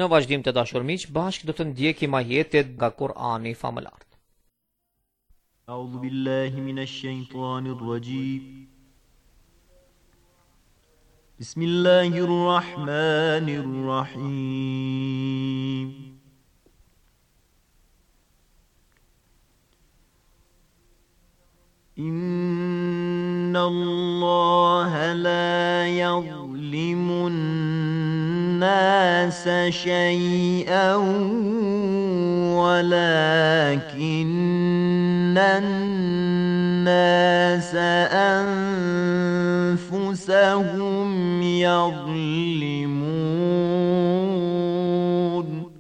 Në vazhdim të dashur miq, bashkë do të ndjekim ajetet nga Kur'ani famëlar. أعوذ بالله من الشيطان الرجيم بسم الله الرحمن الرحيم إن الله لا يظلم الناس شيئا ولكن الناس أنفسهم يظلمون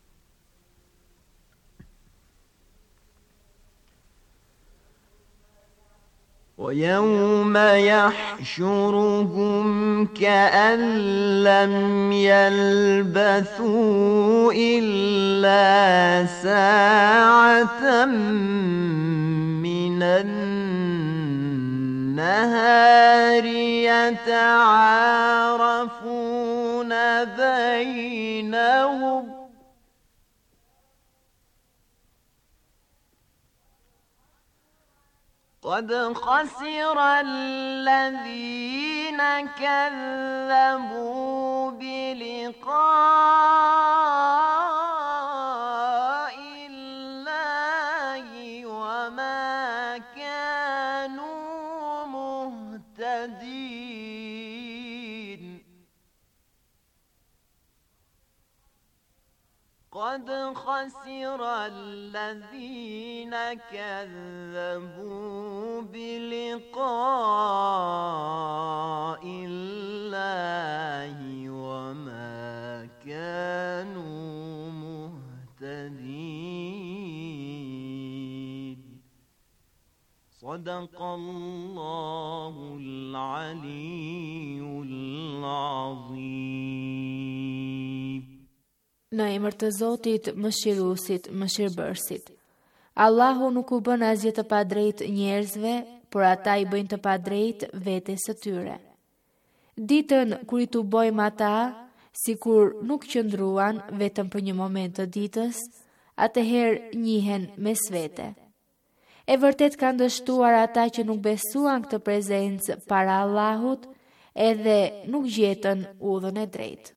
ويوم يحشرهم كأن لم يلبثوا إلا ساعة من النهار يتعارفون بينهم قد خسر الذين كذبوا بلقاء الله وما كانوا مهتدين قد خسر الذين كذبوا بلقاء الله وما كانوا مهتدين صدق الله العلي العظيم. Në emër të Zotit, Mëshiruesit, Mëshirbërësit. Allahu nuk u bën asgjë të padrejtë njerëzve, por ata i bëjnë të padrejtë vetes së tyre. Ditën kur i tubojmë ata, sikur nuk qëndruan vetëm për një moment të ditës, atëherë njihen mes vete. E vërtet kanë dështuar ata që nuk besuan këtë prezencë para Allahut, edhe nuk gjetën udhën e drejtë.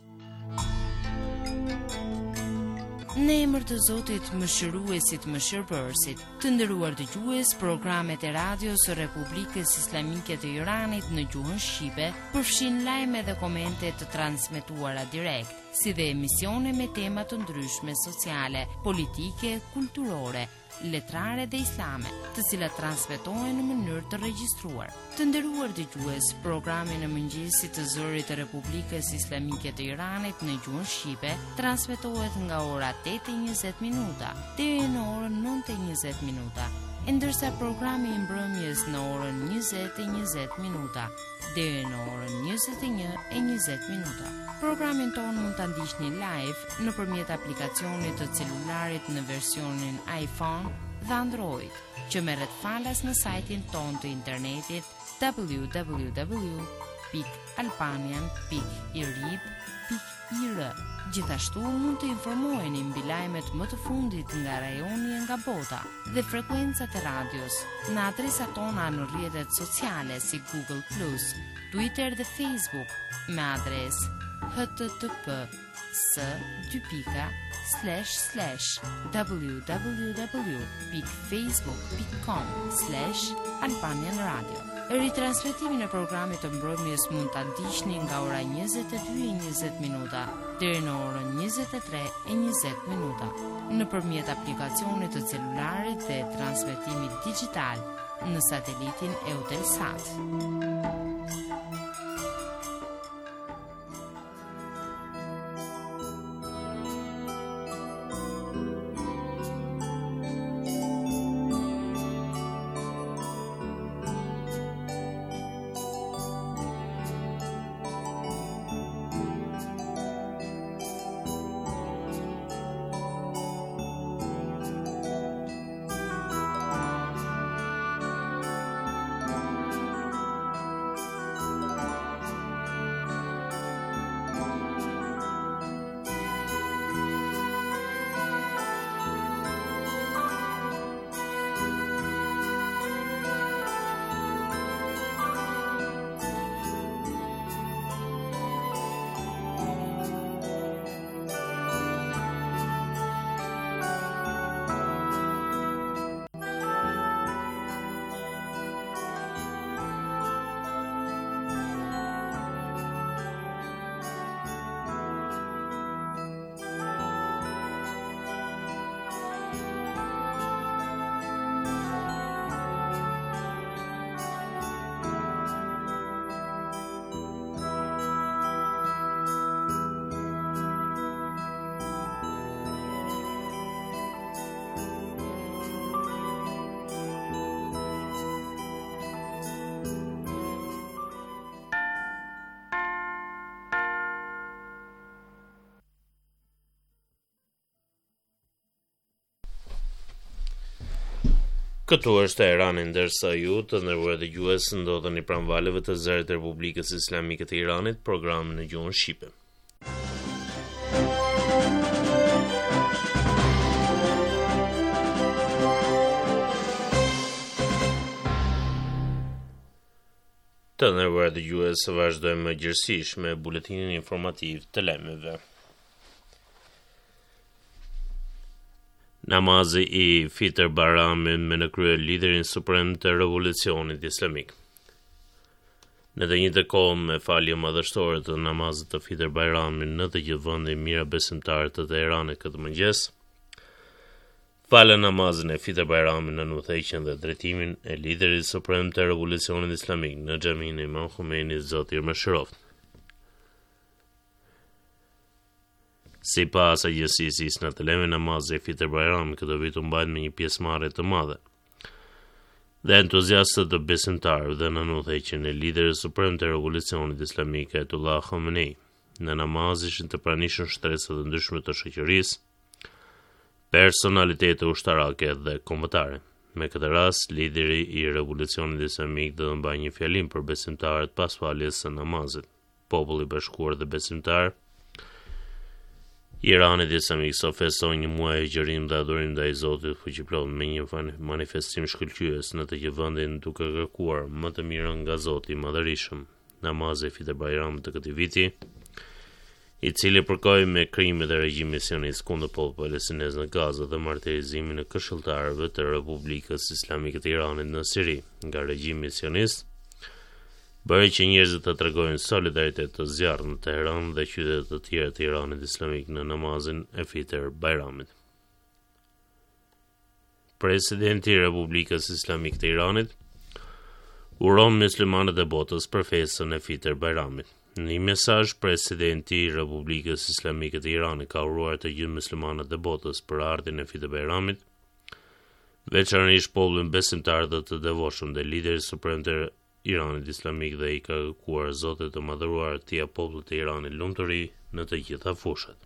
Në emër të Zotit, Mëshiruesit, Mëshirbërësit, të nderuar dëgjues, programet e radios së Republikës Islamike të Iranit në gjuhën shqipe përfshin lajme dhe komente të transmetuara direkt, si dhe emisione me tema të ndryshme sociale, politike, kulturore, letrare dhe islame, të cilat transmetohen në mënyrë të regjistruar. Të nderuar dëgjues, programi në mëngjesit të zërit të Republikës Islamike të Iranit në gjuhën shqipe transmetohet nga ora 8:20 deri në orën 9:20, ndërsa programi i mbrëmjes në orën 20:20 deri në orën 21:20. Programin tonë mund ta ndiqni live nëpërmjet aplikacionit të celularit në versionin iPhone dhe Android, që merret falas në sajtin tonë të internetit www.albanian.irib.ir. Gjithashtu mund të informoheni mbi lajmet më të fundit nga rajoni e nga bota dhe frekuencat e radios në adresat tona në rrjetet sociale si Google+, Twitter dhe Facebook me adresë http://www.facebook.com/Albanian Radio. Ritransmetimin e programit të mbrëmjes mund ta ndiqni nga ora 22:20 deri në orën 23:20 nëpërmjet aplikacionit të celularit dhe transmetimit digjital në satelitin Eutelsat. Këtu është Teherani, ndërsa ju të nderuar dëgjues ndodheni pranë valeve të zërit të Republikës Islamike të Iranit, programin në gjuhën shqipe. Të nderuar dëgjues, vazhdojmë gjithsesi me buletinin informativ të lajmeve. Namazi i Fitr Bayramit me në krye liderin suprem të revolucionit islamik. Në të njëjtën kohë me falje madhështore të namazit të Fitr Bayramit në të gjithë vendin mira besimtarë të Teheranit këtë mëngjes, falën namazin e Fitr Bayramit në udhëheqjen dhe drejtimin e liderit suprem të revolucionit islamik në xhaminë Imam Khomeini Zoti i mëshiroft. Si pas agjësisë në të leme namazit e Fitr Bayramit këtë vit u mbajt me një pjesëmarrje të madhe dhe entuziastët të besimtarëve dhe në udhëheqjen e liderit suprem të revolucionit islamik Ayatollah Khamenei në namaz ishin të pranishëm shtresat të ndryshme të shoqërisë, personalitete ushtarake dhe kombëtare. Me këtë rast, lideri i revolucionit islamik do të mbajë një fjalim për besimtarët pas faljes së namazit. Populli i bashkuar dhe besimtarë Iranit islamik sot feston një muaj gjërim dhe adhurim ndaj Zotit fuqiplot me një manifestim shkëlqyes në të gjithë vendin duke kërkuar më të mirën nga Zoti i Madhërisëm. Namazi i Fitr Bayramit të këtij viti, i cili përkoi me krimet e regjimit sionist kundër popullit palestinez në Gaza dhe martirizimin e këshilltarëve të Republikës Islamike të Iranit në Siri nga regjimi sionist, bëri që njerëzit të tregojnë solidaritet të zjarrt në Teheran dhe qytetet të tjera të Iranit islamik në namazin e Fitr Bayramit. Presidenti i Republikës Islamike të Iranit uron muslimanët e botës për festën e Fitr Bayramit. Në një mesazh, presidenti i Republikës Islamike të Iranit ka uruar të gjithë muslimanët e botës për ardhin e Fitr Bayramit, veçanërisht popullin besimtar dhe të devotshëm dhe liderit suprem të Iranit islamik dhe i ka kërkuar Zotit të madhëruar të ia popullit të Iranit lumturi në të gjitha fushat.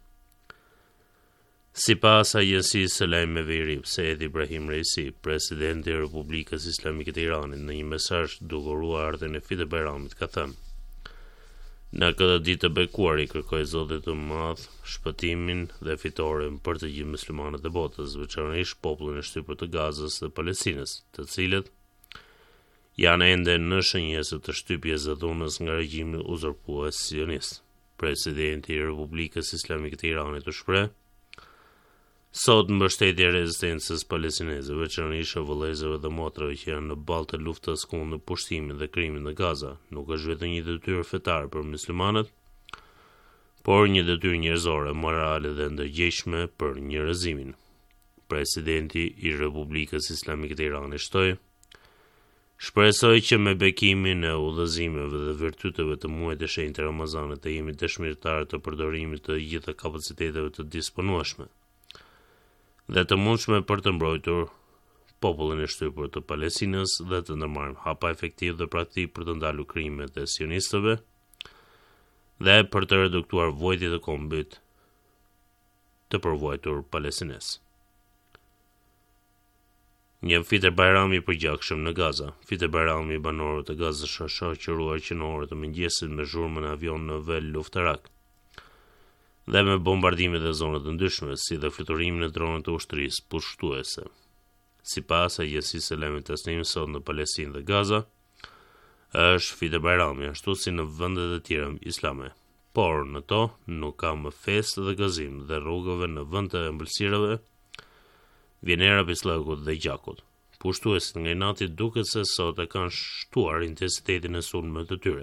Sipas agjensisë së lajmeve IRIB, Said Ibrahim Raisi, presidenti i Republikës Islamike të Iranit, në një mesazh duke uruar ardhin e Fitr Bayramit, ka thënë: "Në këtë ditë të bekuar i kërkoj Zotit të Madh shpëtimin dhe fitoren për të gjithë muslimanët e botës, veçanërisht popullin e shtypur të Gazës dhe Palestinës, të cilët janë ende në shënjesë të shtypjes së dhunës nga regjimi uzurpues sionist." Presidenti i Republikës Islamike të Iranit u shpreh: "Sot mbështetje e rezistencës palestineze, veçanërisht e vëllezërve dhe motrave që janë në balë të luftës kundër pushtimit dhe krimit në Gaza, nuk është vetëm një detyrë fetare për muslimanët, por një detyrë njerëzore, morale dhe ndërgjegjshme për njerëzimin." Presidenti i Republikës Islamike të Iranit shtoi: "Shpresoj që me bekimin e udhëzimeve dhe virtyteve të muajit të shenjtë Ramazanit të jemi dëshmitar të përdorimit të gjitha kapaciteteve të disponueshme dhe të mundshme për të mbrojtur popullin e shtypur të Palestinës dhe të ndërmarrim hapa efektiv dhe praktik për të ndalur krimet e sionistëve dhe për të reduktuar vojtjet e kombit të përvojtur palestinez." Një Fitr Bayrami i përgjakshëm në Gaza. Fitr Bayrami i banorëve të Gazës është shoqëruar që në orët e mëngjesit me zhurmën e avion në vel luftarak dhe me bombardimet e zonave të ndryshme, si dhe fluturimin e dronëve të ushtrisë pushtuese. Sipas agjensisë së lajmeve Tasnim, sot në Palestinë dhe Gaza është Fitr Bayrami, ashtu si në vendet e tjera islame. Por në to nuk ka më festë dhe gëzim dhe rrugëve në vend të ëmbëlsirave vjen era pislakut dhe gjakut. Pushtuesit nga inati duket se sot e kanë shtuar intensitetin e sulmeve të tyre.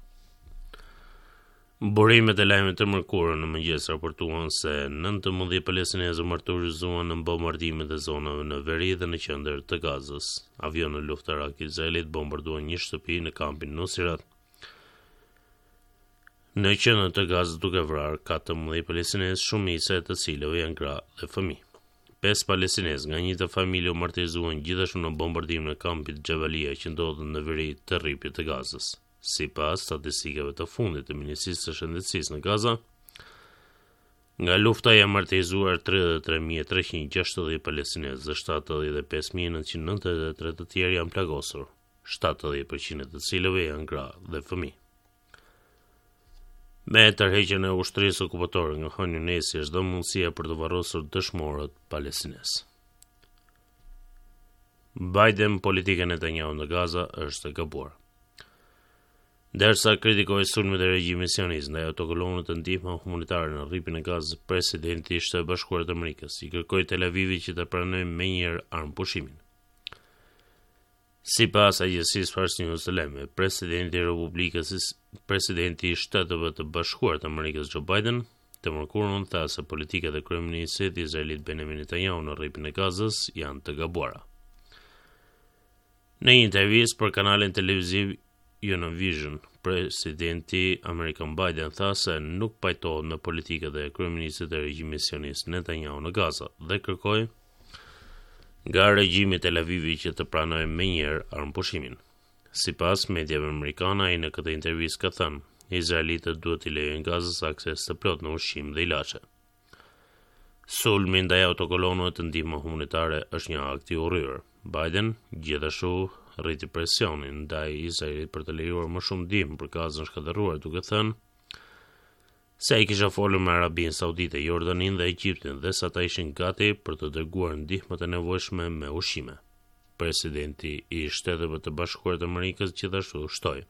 Burimet e lajmit të mërkurë në mëngjes raportuan se 19 palestinezë martirizuan në bombardimet e zonave në veri dhe në qendër të Gazës. Avionë luftarak izraelit bombarduan një shtëpi në kampin Nusirat në qendër të Gazës, duke vrarë 14 palestinezë, shumica e të cilëve janë gra dhe fëmijë. 5 palestinezë nga një të familje u martirizuan gjithashtu në bombardimin e kampit Xhevalia që ndodhet në veri të rripit të Gazës. Sipas statistikave të fundit të Ministrisë së Shëndetësisë në Gaza, Nga lufta janë martizuar 33.360 palestinezë dhe 75.993 të tjerë janë plagosur, 70% të cilëve janë gra dhe fëmijë. Me tërheqjen e ushtrisë okupatore nga Han Yunesi është dhe mundësia për të varrosur dëshmorët palestinezë. Biden politika Netanyahu në Gaza është e gabuar. Derisa kritikoi sulmet e regjimit sionist ndaj autokolonëve të ndihmë humanitare në rripin e Gazës, presidenti i Shtetit Bashkuar të Amerikës i kërkoi Tel Avivit që të pranojë menjëherë armëpushimin. Sipas agjencisë Fars News të lajmeve, presidenti i Shteteve të Bashkuar të Amerikës Joe Biden të mërkurën tha se politikat e kryeministrit izraelit Benjamin Netanyahu në rripin e Gazës janë të gabuara. Në një intervistë për kanalin televiziv Univision, presidenti Amerikan Biden tha se nuk pajtohet me politikat e kryeministrit e regjimit sionist Netanyahu në Gaza dhe kërkoi nga regjimi Tel Avivi që të pranojë menjëherë armëpushimin. Sipas mediave amerikane, ai në këtë intervistë ka thënë, izraelitët duhet t'i lejojnë Gazës akses të plot në ushqim dhe ilaçe. Sulmi ndaj autokolonëve të ndihmë humanitare është një akt i urryer. Biden gjithashtu rriti presionin ndaj Izraelit për të lejuar më shumë ndihmë për Gazën shkatërruar, duke thënë se ai kishte folur me Arabinë Saudite, Jordanin dhe Egjiptin dhe se ata ishin gati për të dërguar ndihmët e nevojshme me ushqime. Presidenti i Shteteve të Bashkuar të Amerikës gjithashtu shtoi: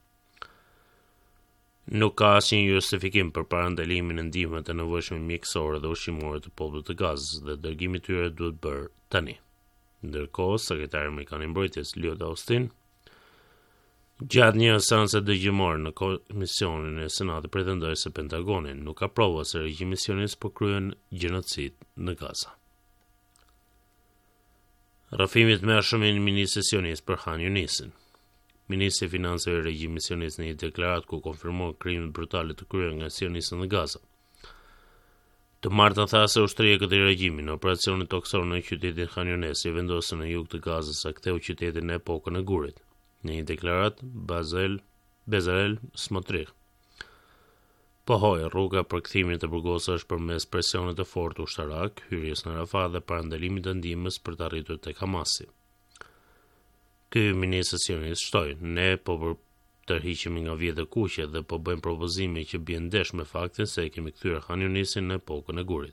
nuk ka asnjë justifikim për para ndalimin e ndihmës të nevojshme mjekësore dhe ushqimore të popullit të Gazës dhe dërgimi i tyre duhet bërë tani. Ndërkohë, sekretari amerikan i mbrojtjes Lloyd Austin, gjatë një seance dëgjimore në komisionin e Senatit, pretendoi se Pentagoni nuk ka prova se regjimi sionist po kryen gjenocid në Gaza. Rrëfimit mëshëm i ministrit sionist për Han Yunesin. Ministri i Financave i regjimit sionist në një deklaratë ku konfirmoi krimet brutale të kryer nga sionistët në Gaza. Të martën tha se ushtria e këtij regjimi në operacionin toksor në qytetin Han Yunes i vendosën në jug të Gazës sa ktheu qytetin në epokën e Gurit. Në një deklaratë, Bezalel Smotrich pohoi rruga për kthimin të burgosur është përmes presionit të fortë ushtarak, hyrjes në Rafah dhe parandalimit të ndihmës për të arritur tek Hamasi. Ky ministri sionist shtoi: ne po tërhiqemi nga vjet e kuqe dhe po bëjmë propozime që bien ndesh me faktin se e kemi kthyer Han Yunesin në epokën e Gurit.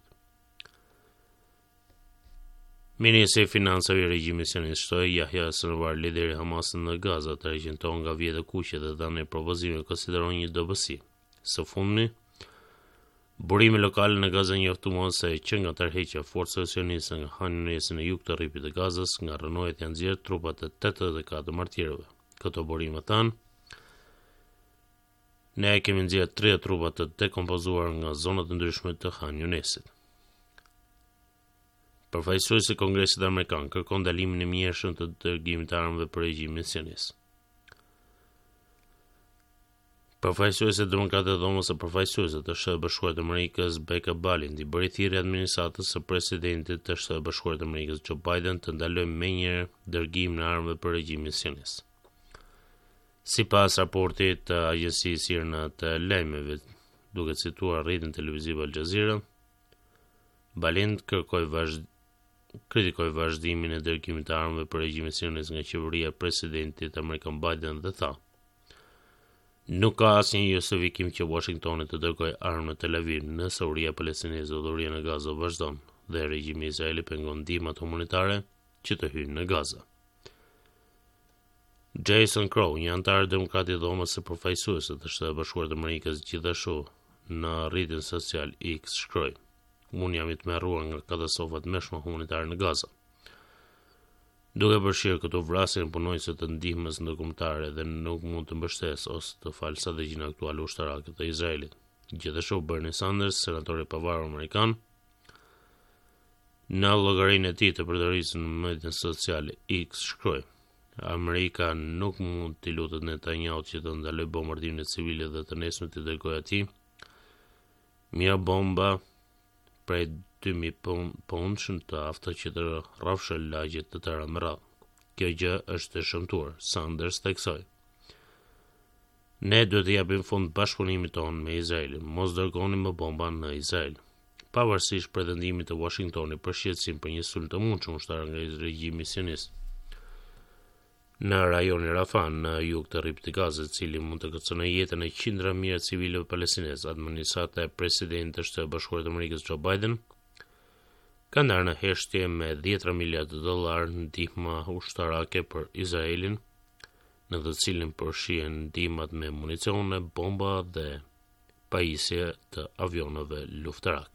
Ministri i Financave i regjimit sionist shtoi Yahya Sinwar, lideri i Hamasit në Gaza, të argjenton nga vjet e kuqe dhe tani propozime konsideron një dobësi. Së fundmi, burime lokale në Gazë njoftuan se që nga tërheqja forcave sioniste nga Han Yunesi në jug të rripit të Gazës, nga rrënojet janë nxjerrë trupat e 84 martirëve. Këto burime thanë: ne kemi nxjerrë 30 trupa të dekompozuar nga zonat e ndryshme të Han Yunesit. Përfaqësuesi i Kongresit Amerikan kërkon ndalimin e mjershëm të dërgimit të armëve për regjimin sionist. Përfaqësuesi demokratë e dhomës së përfaqësuesve të Shtetit Bashkuar të Amerikës Becca Balint i bëri thirrje administratës së presidentit të Shtetit Bashkuar të Amerikës Joe Biden të ndalojë menjëherë dërgimin e armëve për regjimin sionist. Sipas raportit të agjencisë irane të lajmeve, duke cituar rrjetin televiziv Al Jazeera, Balint kritikoi vazhdimin e dërgimit të armëve për regjimin sionist nga qeveria e presidentit amerikan Biden dhe tha: nuk ka asnjë justifikim që Washingtoni të dërgojë armë në Tel Aviv nëse uria palestineze dhe uria në Gazë vazhdon dhe regjimi izraeli pengon ndihmat humanitare që të hyjnë në Gazë. Jason Crow, një antar demokrat i dhomës së përfaqësuesve të Shtetit Bashkuar të Amerikës, gjithashtu në rrjetin social X shkroi: unë jam i tmerruar nga katastrofat mëshme humanitare në Gaza. Duke përfshirë këto vrasjen punonjëse të ndihmës ndërkombëtare dhe nuk mund të mbështes ose të falë strategjinë aktuale ushtarake të Izraelit. Gjithashtu Bernie Sanders, senatori i pavarur amerikan, në llogarinë e tij të përdorisë në median social X shkroi: Amerika nuk mund t'i lutet Netanyahut që të ndalojë bombardimin e civilëve dhe të nesër të dërgojë atij mia bomba prej 2000 pondshëm të afta që të rrafshë lagjet të tëra më radh. Kjo gjë është e shëmtuar, Sanders theksoi. Ne duhet të japim fund bashkëpunimit tonë me Izraelin, mos dërgoni më bomba në Izrael. pavarësisht pretendimit të Washingtonit për shqetësim për një sulm të mundshëm ushtar nga regjimi sionist në rajonin Rafah në jug të rripit të Gazës, i cili mund të kërcënojë jetën e qindra mijëra civilëve palestinezë. Administrata e presidentit të Bashkuar të Amerikës Joe Biden ka ndarë në heshtje me 10 miliardë dollar ndihma ushtarake për Izraelin, në të cilin përfshihen ndihmat me municione, bomba dhe pajisje të avionëve luftarak.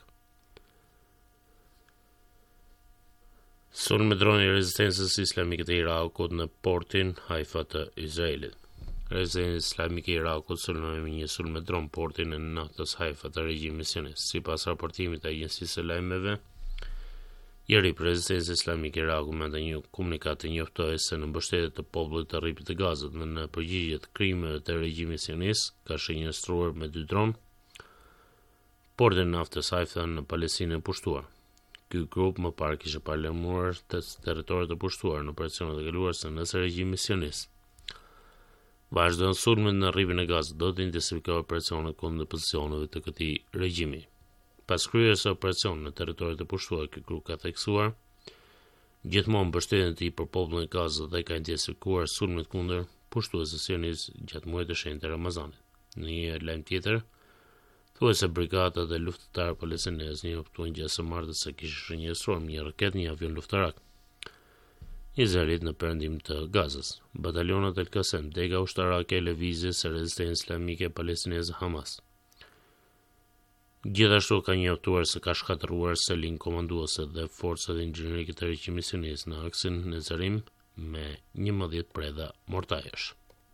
Sulmi me drone i rezistencës islamike të Irakut në portin Haifa të Izraelit. Rezistenca islamike e Irakut sulmoi me një sulm me dron portin e naftës Haifa të regjimit sionist. Sipas raportimit të agjencisë së lajmeve, ieri rezistenca islamike e Irakut me një komunikat të njoftoi se në mbështetje të popullit të rripit të Gazës dhe në përgjigje të krimeve të regjimit sionist, ka shënjestruar me 2 dron portin e naftës Haifa në Palestinë e pushtuar. Ky grup më parë kishte paralajmëruar të territoret të pushtuar në operacionet e kaluara se nëse regjimi sionist vazhdon sulmet në rripin e Gazës, do të intensifikojë operacionet kundër pozicioneve të këtij regjimi. Pas kryerjes së operacionit në territoret e pushtuar, ky grup ka theksuar gjithmonë mbështetjen e tij për popullin e Gazës dhe ka intensifikuar sulmet kundër pushtuesve sionistë gjatë muajit të shenjtë të Ramazanit. Në një lajm tjetër, thuhet se brigadat e luftëtarë palestinezë njoftuan gjatë së martës se kishin shënjestruar një raket një avion luftarak Izraelit në perëndim të Gazës. Batalionat El Qasem, dega ushtarake e lëvizjes së rezistencës islamike palestineze Hamas. Gjithashtu ka njoftuar se ka shkatëruar selin komanduese dhe forcat inxhinierik të regjimit sionist në aksin në Zarim me 11 preda mortajesh.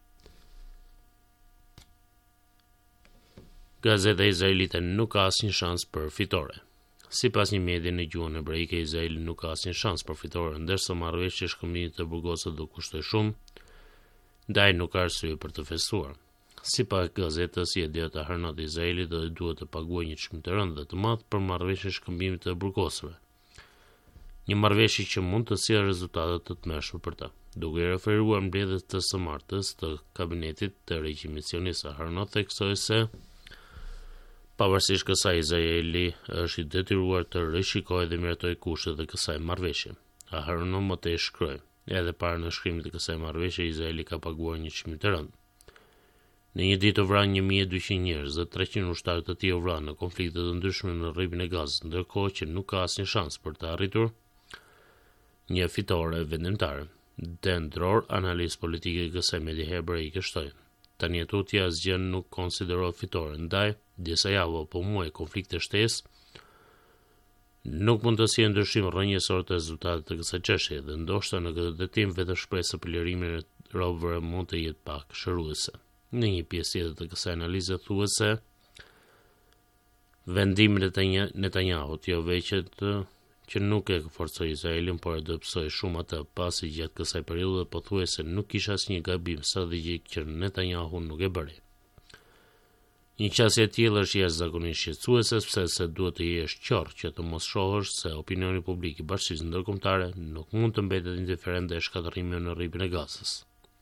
Gazeta izraelite nuk ka asnjë shans për fitore. Sipas një medie në gjuhën hebraike, Izraeli nuk ka asnjë shans për fitore, ndërsa marrëveshja e shkëmbimit të burgosave do kushtoj shumë, ndaj nuk ka arsye për të festuar. Sipas gazetës, Yediot Ahronot i Izraelit do duhet të paguajë një çmim të rëndë dhe të madh për marrëveshjen e shkëmbimit të burgosave. Një marrëveshje që mund të sjellë rezultate të tmerrshme për ta. Duke i referuar mbledhjes të së martës të kabinetit të regjimit sionist, Ahronot theksoi se pavarësisht kësaj, Izraeli është i detyruar të rishikojë dhe miratojë kushtet e kësaj marrëveshje. Ahronot më tej shkroi, edhe para nënshkrimit të kësaj marrëveshje, Izraeli ka paguar një çmim të rëndë. Në një ditë u vranë 1200 njerëz dhe 300 ushtarë të tjerë u vranë në konflikte të ndryshme në rripin e Gazës, ndërkohë që nuk ka asnjë shans për të arritur një fitore vendimtare. Dan Dror, analist politike i kësaj medie hebraike, shtoi: tani tutja asgjë nuk konsiderohet fitore, ndaj disa javë apo muaj konflikte shtesë nuk mund të sjellë ndryshim rrënjësor të rezultatet të kësaj çështje dhe ndoshta në këtë detim vetëm shpresa për lirimin e robëve mund të jetë pak shëruese. Në një pjesë tjetër të kësaj analize thuhet se vendimi i Netanyahut jo veçet që nuk e forcoi Izraelin, por e dobësoi shumë atë, pasi gjatë kësaj periudhe pothuajse nuk kishte asnjë gabim strategjik që Netanyahu nuk e bëri. Një qasje e tillë është jashtëzakonisht shqetësuese, sepse duhet të jesh qartë që të mos shohësh se opinioni publik i Bashkisë Ndërkombëtare nuk mund të mbetet indiferent ndaj shkatërrimeve në rripin e Gazës.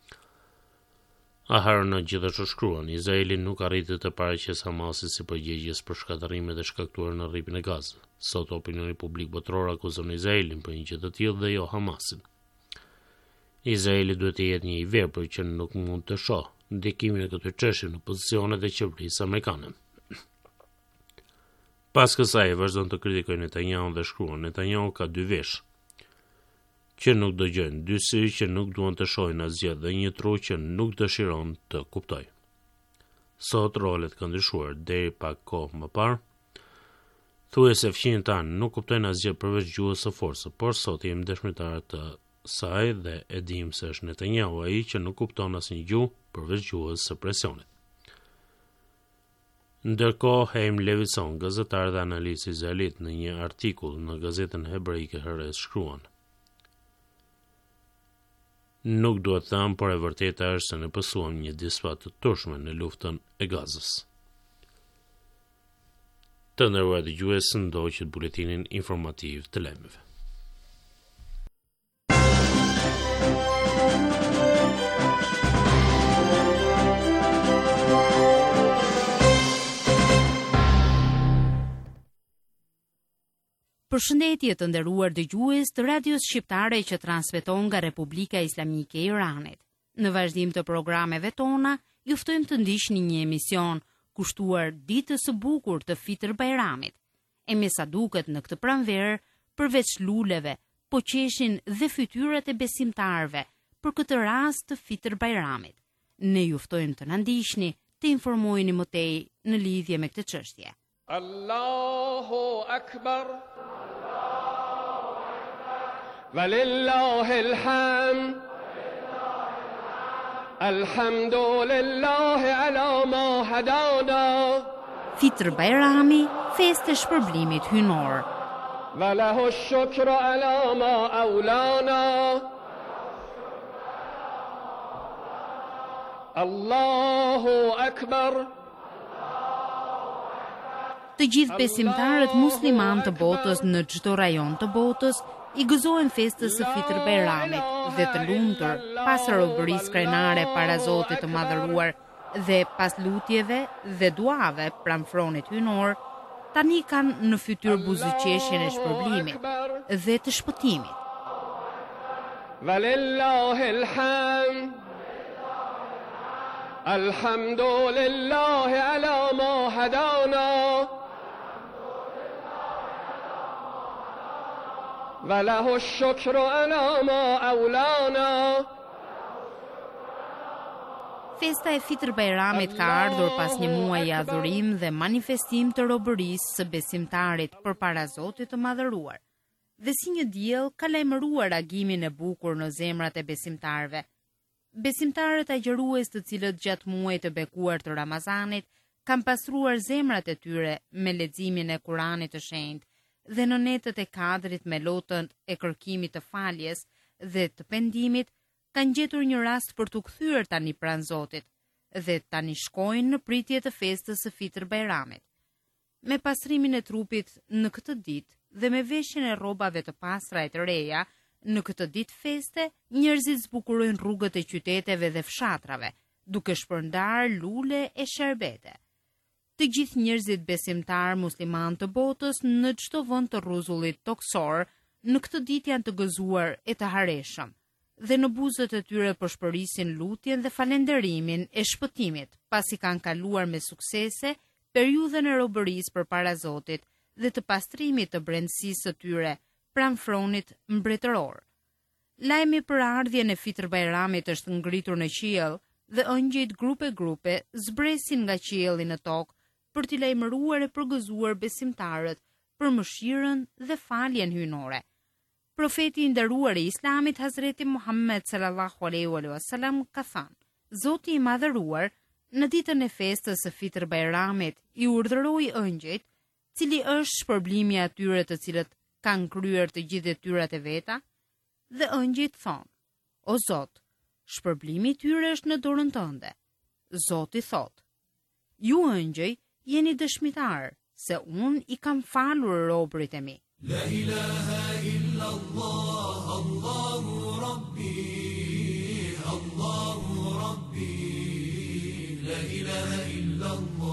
Ahronot gjithashtu shkruan: Izraeli nuk arriti të paraqesë Hamasin si përgjegjës për shkatërrimet e shkaktuara në rripin e Gazës. Sot opinioni publik botror akuzon Izraelin për një gjë të tillë dhe jo Hamasin. Izraeli duhet të jetë një i vepër që nuk mund të shohë ndikimin e këtyre çështjeve në pozicionet e qeverisë amerikane. Pas kësaj vazhdon të kritikojë Netanyahu dhe shkruan: Netanyahu ka 2 vesh që nuk dëgjojnë, 2 sy që nuk duan të shohin asgjë dhe një tru që nuk dëshiron të kuptojë. Sot rolet kanë ndryshuar. Deri pak kohë më parë, thuhet se fqinjtë tanë nuk kuptojnë asgjë përveç gjuhës së forcës, por sot jemi dëshmitar të saj dhe e dim se është Netanyahu ai që nuk kupton asnjë gjuhë përveç gjuhës së presionit. Ndërkohë, Haim Levison, gazetar dhe analist izraelit, në një artikull në gazetën hebraike Haaretz shkruan: nuk duhet thënë, por e vërteta është se ne pësuam një disfat të turshme në luftën e Gazës. Të nderuar dëgjues, ndoqët buletinin informativ të lajmeve. Përshëndetje të nderuar dëgjues të radios shqiptare që transmeton nga Republika Islamike e Iranit. Në vazhdim të programeve tona, ju ftojmë të ndiqni një emision kushtuar ditës së bukur të Fitr Bajramit. E me sa duket në këtë pranverë, përveç luleve, po qeshin dhe fytyrat e besimtarëve për këtë rast të Fitr Bajramit. Ne ju ftojmë të na ndiqni, të informoheni më tej në lidhje me këtë çështje. Allahu Akbar Walillahi alhamd Alhamdulillahi ala ma hadana Fitr Bajrami, festë e shpërblimit hynor. Walahu shukru ala ma aulana Allahu Akbar. Të gjithë besimtarët musliman të botës në çdo rajon të botës i gëzohen festës së Fitr Bajramit dhe të lumtur pas robërisë krenare para Zotit të Madhëruar dhe pas lutjeve dhe duave pranë fronit hynor, tani kanë në fytyrë buzëqeshjen e shpërblimit dhe të shpëtimit. Walillahi alhamd Alhamdulillahi ala ma hadana Walahu shukru ala ma aulana. Festa e Fitr Bajramit ka ardhur pas një muaji adhurim dhe manifestim të robërisë së besimtarit përpara Zotit të Madhëruar. Dhe si një diell ka lajmëruar agimin e bukur në zemrat e besimtarëve. Besimtarët agjërues të cilët gjatë muajit të bekuar të Ramazanit kanë pastruar zemrat e tyre me leximin e Kuranit të Shenjtë dhe në netët e kadrit me lotën e kërkimit të faljes dhe të pendimit, kanë gjetur një rast për të kthyer tani pranë Zotit dhe tani shkojnë në pritje të festës së Fitr Bajramit. Me pastrimin e trupit në këtë ditë dhe me veshjen e rrobave të pastra e të reja, në këtë ditë feste, njerëzit zbukurojnë rrugët e qyteteve dhe fshatrave, duke shpërndar lule e sherbete. Të gjithë njerëzit besimtar musliman të botës në çdo vend të rruzullit toksor, në këtë ditë janë të gëzuar e të hareshëm, dhe në buzët e tyre përshpërisin lutjen dhe falenderimin e shpëtimit, pasi kanë kaluar me suksese periudhën e robërisë përpara Zotit dhe të pastrimit të brendësisë së tyre pranë fronit mbretëror. Lajmi për ardhjen e Fitr Bajramit është ngritur në qiell dhe ëngjëjt grupe zbresin nga qielli në tokë për t'i lajmëruar e përgëzuar besimtarët për mëshirën dhe faljen hynore. Profeti i nderuar i Islamit Hazreti Muhammed sallallahu alaihi wasallam ka thënë: Zoti i Madhëruar në ditën e festës së Fitr Bajramit i urdhëroi ëngjëjt, cili është shpërblimi i atyre të cilët kanë kryer të gjithë detyrat e veta, dhe ëngjëjt thonë: O Zot, shpërblimi i tyre është në dorën tënde. Zoti thotë: Ju ëngjëj jeni dëshmitar se unë i kam falur robërit e mi. La ilaha illa Allah, Allahu Rabbi, Allahu Rabbi. La ilaha illa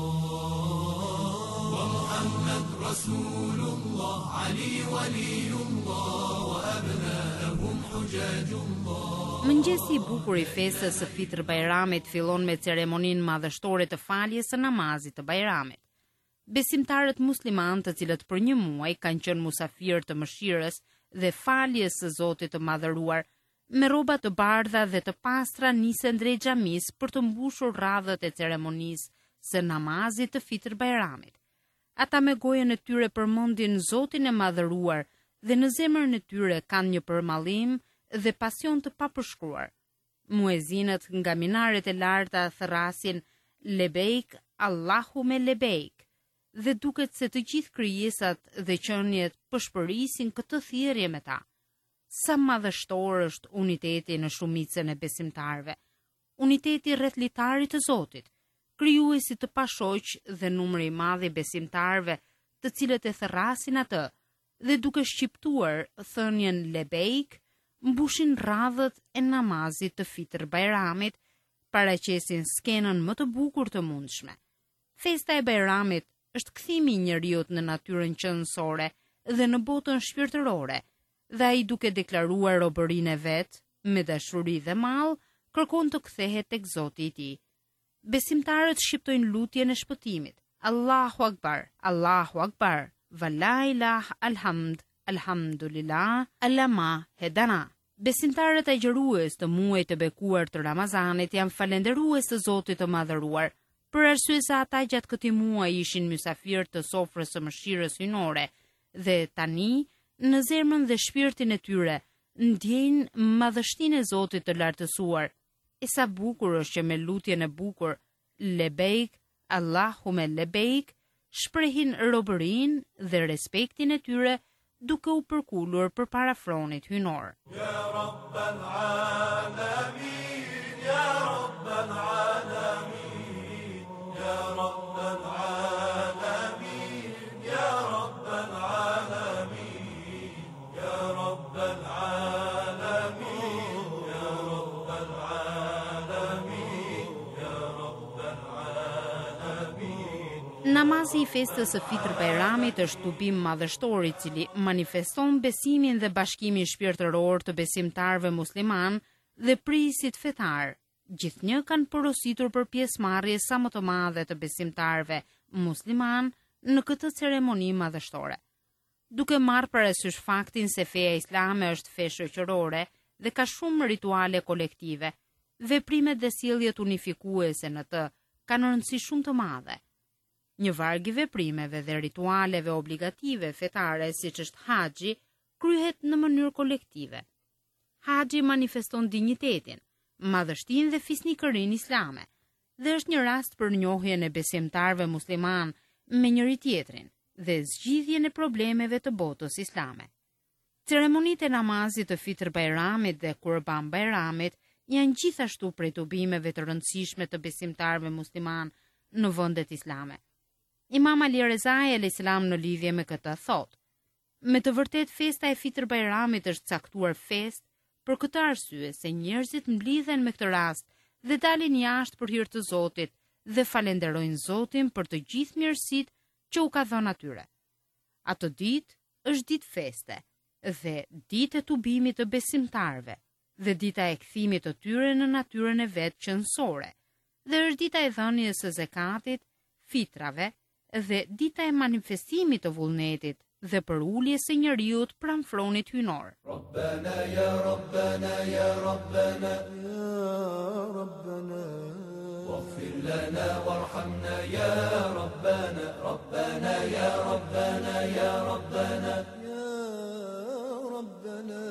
Allah, wa Muhammad Rasulullah, Ali Waliullah, wa abna'ahum hujajullah. Mëngjesi i bukur i festës së Fitr Bajramit fillon me ceremoninë madhështore të faljes së namazit të Bajramit. Besimtarët musliman të cilët për një muaj kanë qenë musafir të mëshirës dhe faljes së Zotit të Madhëruar, me rroba të bardha dhe të pastra nisen drejt xhamisë për të mbushur radhët e ceremonisë së namazit të Fitr Bajramit. Ata me gojën e tyre përmendin Zotin e Madhëruar dhe në zemrën e tyre kanë një përmallim dhe pasion të papërshkruar. Muezinët nga minaret e larta thrasin Lebeik, Allahu me Lebeik, dhe duket se të gjithë krijesat dhe qenjet përshpërisin këtë thirrje me ta. Sa madhështor është uniteti në shumicën e besimtarëve, uniteti rreth litarit të Zotit, krijuesit të pashoq dhe numri i madh i besimtarëve, të cilët e thrasin atë, dhe duke shqiptuar thënien Lebeik, mbushin radhët e namazit të Fitr Bajramit, paraqesin skenën më të bukur të mundshme. Festa e Bajramit është kthimi i njeriut në natyrën qendrore dhe në botën shpirtërore, dhe ai duke deklaruar robërinë e vet me dashuri dhe mall, kërkon të kthehet tek Zoti i tij. Besimtarët shqiptojnë lutjen e shpëtimit. Allahu Akbar, Allahu Akbar, wa la ilaha alhamd, alhamdulillah, alama hedana. Besimtarët agjërues të muajit të bekuar të Ramazanit janë falënderues të Zotit të Madhëruar, për arsye se ata gjatë këtij muaji ishin mysafir të sofrës së mëshirës hyjnore dhe tani në zemrën dhe shpirtin e tyre ndjejnë madhështinë e Zotit të lartësuar. E sa bukur është që me lutjen e bukur, lebeik, Allahume lebeik, shprehin robërinë dhe respektin e tyre duke u përkullur përpara fronit hyjnor. Ya Rabbal Alamin, Ya Rabbal Alamin, Ya Rabbal Alamin, Ya Rabbal Alamin, Ya Rabbal Alamin, Ya Rabbal Alamin, Ya Rabbal Alamin. Namazi i festës së Fitr Bajramit është tubim madhështor i cili manifeston besimin dhe bashkimin shpirtëror të besimtarëve musliman dhe prisit fetar. Gjithnjë kanë porositur për pjesëmarrje sa më të madhe të besimtarëve musliman në këtë ceremoni madhështore. Duke marrë parasysh faktin se feja islame është fe shoqërore dhe ka shumë rituale kolektive, veprimet dhe sjelljet unifikuese në të kanë rëndësi shumë të madhe. Një varg i veprimeve dhe ritualeve obligative fetare, siç është haxhi, kryhet në mënyrë kolektive. Haxhi manifeston dinjitetin, madhështinë dhe fisnikërinë islame, dhe është një rast për njohjen e besimtarëve musliman me njëri tjetrin dhe zgjidhjen e problemeve të botës islame. Ceremonitë e namazit të Fitr Bajramit dhe Kurban Bajramit janë gjithashtu prej tubimeve të rëndësishme të besimtarëve musliman në vendet islame. Imam Ali Rezai alayhis salam në lidhje me këtë thotë: me të vërtet festa e Fitr Bajramit është caktuar fest për këtë arsye se njerëzit mblidhen me këtë rast dhe dalin jashtë për hir të Zotit dhe falenderojnë Zotin për të gjithë mirësitë që u ka dhënë atyre. Atë ditë është ditë feste dhe ditë e tubimit të besimtarëve dhe dita e kthimit të tyre në natyrën e vet qëndësore dhe është dita e dhënies së zakatit, fitrave dhe dita e manifestimit të vullnetit dhe për uljes së njeriut pranë fronit hyjnor. Rabbana ya Rabbana ya Rabbana ya Rabbana waghfir lana warhamna ya Rabbana Rabbana ya Rabbana ya Rabbana ya Rabbana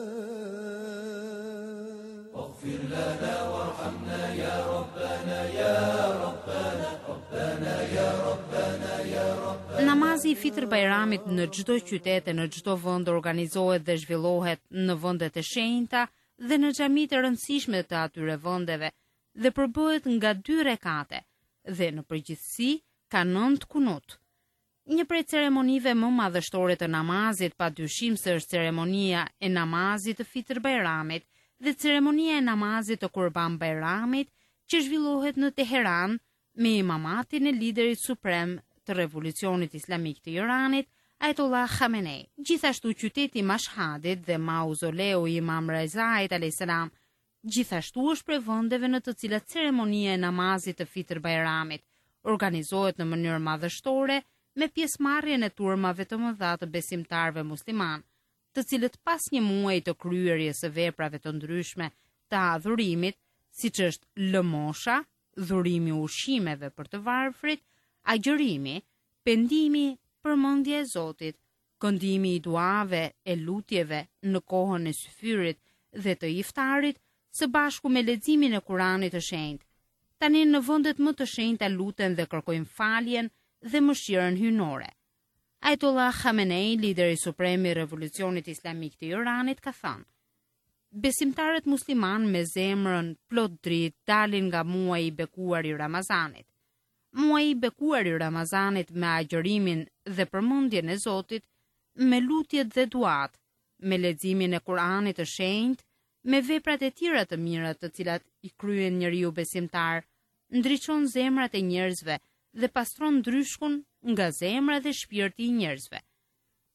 waghfir lana warhamna ya Rabbana ya Rabbana Rabbana ya Rabbana ya Rabbana. Namazi i Fitr Bajramit në çdo qytet e në çdo vend organizohet dhe zhvillohet në vendet e shenjta dhe në xhamitë e rëndësishme të atyre vendeve dhe përbëhet nga 2 rekate dhe në përgjithësi ka 9 kunut. Një prej ceremonive më madhështore të namazit padyshim se është ceremonia e namazit të Fitr Bajramit dhe ceremonia e namazit të Kurban Bajramit që zhvillohet në Teheran me imamatin e liderit suprem të revolucionit islamik të Iranit, Ayatollah Khamenei. Gjithashtu qyteti Mashhadit dhe mauzoleu i Imam Rezait alayhis salam gjithashtu është prej vendeve në të cilat ceremonia e namazit të Fitr Bajramit organizohet në mënyrë madhështore me pjesëmarrjen e turmave të mëdha të besimtarëve musliman, të cilët pas një muaji të kryerjes së veprave të ndryshme të adhurimit, siç është lëmosha, dhurimi ushqimeve për të varfrit, agjërimi, pendimi, përmendja e Zotit, këndimi i duave e lutjeve në kohën e syfyrit dhe të iftarit, së bashku me leximin e Kuranit të shenjtë. Tani në vendet më të shenjta luten dhe kërkojnë faljen dhe mëshirën hyjnore. Ayatollah Khamenei, lideri suprem i revolucionit islamik të Iranit, ka thënë: besimtarët musliman me zemrën plot dritë dalin nga muaji i bekuar i Ramazanit. Muaji i bekuar i Ramazanit me agjërimin dhe përmendjen e Zotit, me lutjet dhe duat, me leximin e Kuranit të shenjtë, me veprat e tjera të mira të cilat i kryen njeriu besimtar, ndriçon zemrat e njerëzve dhe pastron ndryshkun nga zemra dhe shpirti i njerëzve.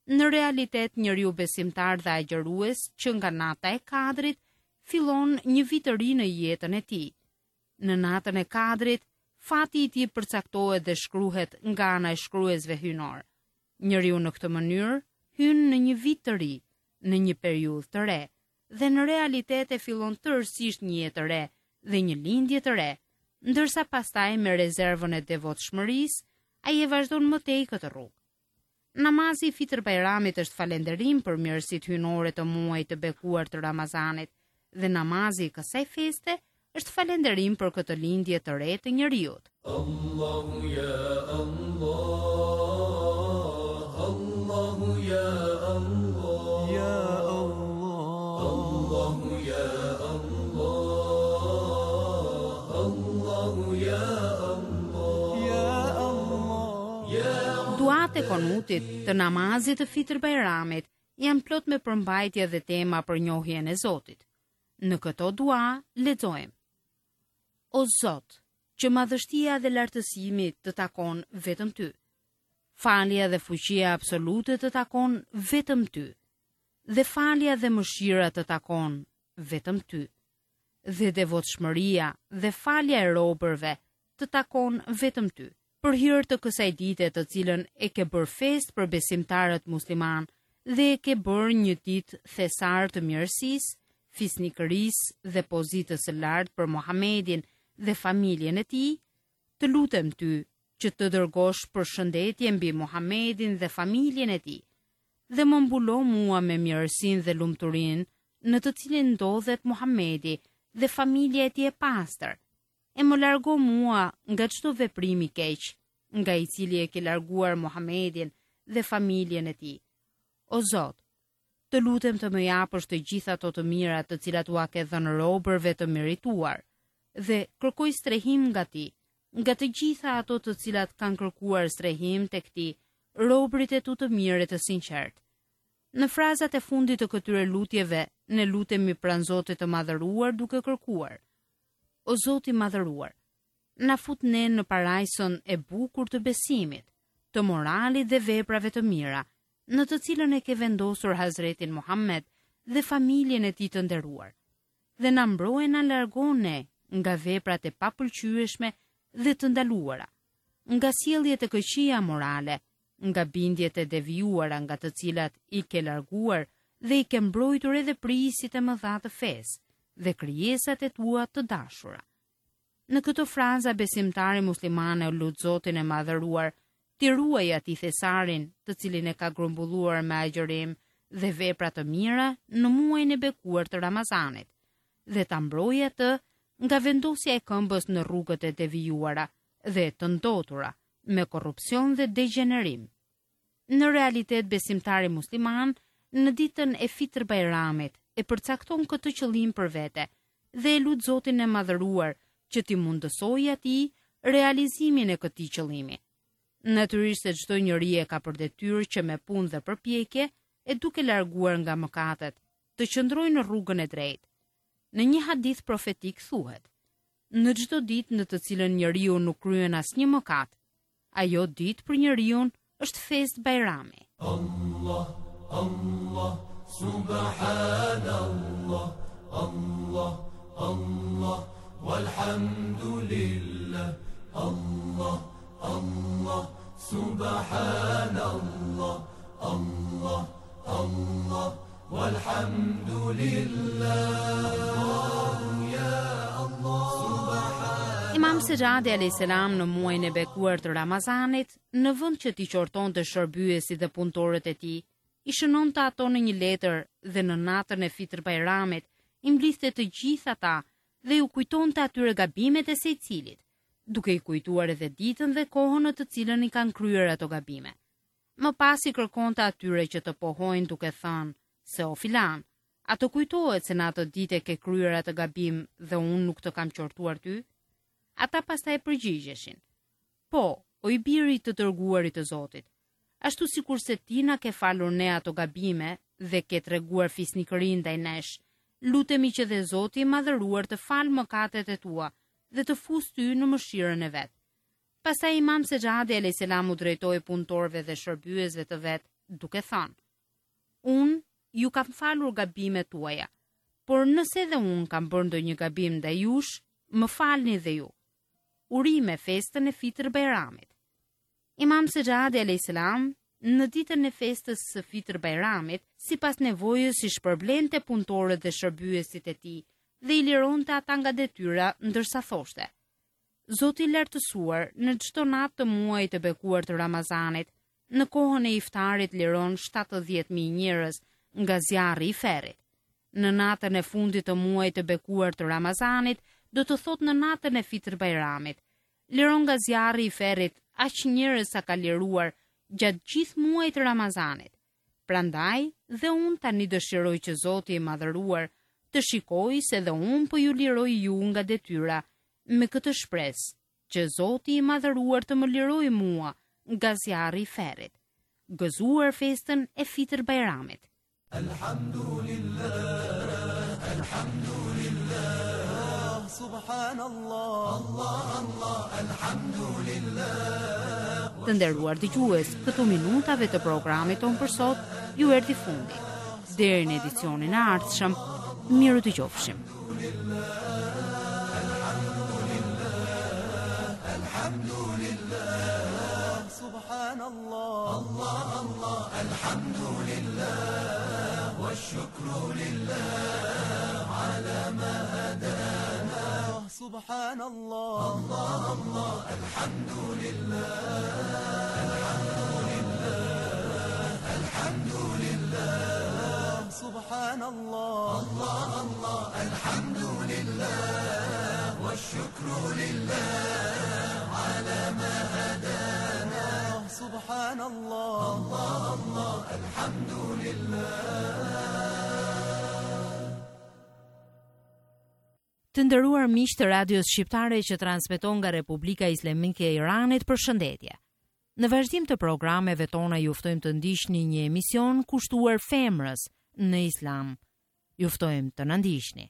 Në realitet, njeriu besimtar dhe agjërues që nga nata e Kadrit fillon një vit të ri në jetën e tij. Në natën e Kadrit, fati i tij përcaktohet dhe shkruhet nga ana e shkruesve hyjnor. Njeriu në këtë mënyrë hyn në një vit të ri, në një periudhë të re, dhe në realitet e fillon tërësisht një jetë të re dhe një lindje të re, ndërsa pastaj me rezervën e devotshmërisë, ai e vazhdon më tej këtë rrugë. Namazi i Fitr Bajramit është falënderim për mirësitë hyjnore të muajit të bekuar të Ramazanit, dhe namazi i kësaj feste është falënderim për këtë lindje të re të njeriut. Allahu ya Allah, Allahu ya Allah, ya Allah, Allahu ya Allah, Allahu ya Allah, ya Allah, ya Duat e konutit të namazit të Fitr Bajramit janë plot me përmbajtje dhe tema për njohjen e Zotit. Në këto dua lexojmë: O Zot, që madhështia dhe lartësimi të takon vetëm ty. Falja dhe fuqia absolute të takon vetëm ty. Dhe falja dhe mëshira të takon vetëm ty. Dhe devotshmëria dhe falja e robërve të takon vetëm ty. Për hir të kësaj dite të cilën e ke bërë fest për besimtarët musliman dhe e ke bërë një ditë thesar të mirësisë, fisnikërisë dhe pozitës së lartë për Muhamedin dhe familjen e tij, të lutem ty që të dërgosh përshëndetje mbi Muhamedin dhe familjen e tij, dhe më mbulo mua me mirësinë dhe lumturinë në të cilin ndodhet Muhamedi dhe familja e tij e pastër, e më largo mua nga çdo veprim i keq, nga i cili e ke larguar Muhamedin dhe familjen e tij. O Zot, të lutem të më japësh të gjitha ato të mira të cilat ua ke dhënë robërve të merituar, dhe kërkoj strehim nga ti, nga të gjitha ato të cilat kanë kërkuar strehim tek ti, robërit e tu të mirë të sinqert. Në frazat e fundit të këtyre lutjeve, ne lutemi pranë Zotit të madhëruar duke kërkuar: O Zoti i madhëruar, na fut ne në parajsën e bukur të besimit, të moralit dhe veprave të mira, në të cilën e ke vendosur Hazretin Muhammed dhe familjen e tij të nderuar, dhe na mbroje na largon ne nga veprat e papëlqyeshme dhe të ndaluara, nga sjelljet e këqija morale, nga bindjet e devijuara nga të cilat i ke larguar dhe i ke mbrojtur edhe prisit e mëdha të fesë dhe krijesat e tua të dashura. Në këtë fraza besimtari muslimane u lut Zotin e madhëruar t'i ruaj atij thesarin të cilin e ka grumbulluar me agjërim dhe vepra të mira në muajin e bekuar të Ramazanit, dhe ta mbrojë atë nga vendosja e këmbës në rrugët e devijuara dhe të ndotura me korrupsion dhe degenerim. Në realitet, besimtari musliman në ditën e Fitr Bajramit e përcakton këtë qëllim për vete dhe e lut Zotin e madhëruar që t'i mundësojë atij realizimin e këtij qëllimi. Natyrisht se çdo njeri e ka për detyrë që me punë dhe përpjekje e duke larguar nga mëkatet, të qëndrojë në rrugën e drejtë. Në një hadith profetik thuhet: në çdo ditë në të cilën njeriu nuk kryen asnjë mëkat, ajo ditë për njeriu është fest Bajrami. Allah, Allah, subhanallah, Allah, Allah, walhamdulillah, Allah, Allah, subhanallah, Allah, Allah, walhamdulillah, ya Allah, subhanallah. Imam Sejadi a.s. në muajin e bekuar të Ramazanit, në vend që t'i qortonte shërbyesit dhe punëtorët e tij, i shënonte ato në një letër dhe në natën e Fitr Bajramit i mblidhte të gjithë ata dhe u kujtonte atyre gabimet e secilit, duke i kujtuar edhe ditën dhe kohën në të cilën i kanë kryer ato gabime. Më pas i kërkonte atyre që të pohojnë duke thënë se o filan, ato kujtohet se në atë ditë ke kryer atë gabim dhe unë nuk të kam qortuar ty? Ata pastaj përgjigjeshin: po, o i biri të dërguarit të Zotit, ashtu sikur se ti na ke falur ne ato gabime dhe ke treguar fisnikërinë ndaj nesh, lutemi që dhe Zoti i madhëruar të falë mëkatet e tua dhe të fusë ty në mëshirën e vet. Pastaj Imam Sejadi a.s. u drejtoi punëtorëve dhe shërbyesve të vet duke thënë: Unë ju kam falur gabimet tuaja, por nëse dhe unë kam bërë ndonjë gabim ndaj jush, më falni dhe ju. Urime festën e Fitr Bajramit. Imam Sejadi a.s. në ditën e festës së Fitr Bajramit, sipas nevojës i shpërblente punëtorët dhe shërbyesit e tij dhe i lironte ata nga detyra, ndërsa thoshte: Zoti i lartësuar në çdo natë të muajit të bekuar të Ramazanit, në kohën e iftarit liron 70.000 njerëz nga zjarri i ferrit. Në natën e fundit të muajit të bekuar të Ramazanit, do të thot në natën e Fitr Bajramit, liron nga zjarri i ferrit aq njerëz sa ka liruar gjatë gjithë muajit të Ramazanit. Prandaj, dhe unë tani dëshiroj që Zoti i madhëruar të shikojë se dhe unë po ju liroj ju nga detyra, me këtë shpresë që Zoti i madhëruar të më lirojë mua nga zjarri i ferrit. Gëzuar festën e Fitr Bajramit. Alhamdulillah, subhanallah, Allah, Allah, alhamdulillah. Të nderuar dëgjues, këto minutave të programit ton për sot ju erdhi fundi. Deri në edicionin e ardhshëm, miru të qofshim. Subhanallah, Allah, Allah, alhamdulillah, wa shukru lillah ala ma hadana. Subhanallah, Allah, Allah, alhamdulillah, alhamdulillah, subhanallah, Allah, Allah, alhamdulillah, wa shukru lillah ala ma hadana. Subhanallah, Allah, Allah, alhamdulillah. Të nderuar miq të radios shqiptare që transmeton nga Republika Islamike e Iranit, përshëndetje. Në vazhdim të programeve tona ju ftojmë të ndiqni një emision kushtuar femrës në Islam. Ju ftojmë të na ndiqni.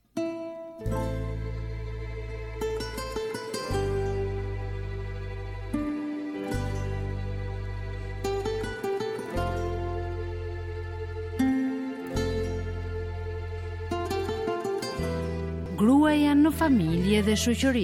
Gruaja në familje dhe shoqëri.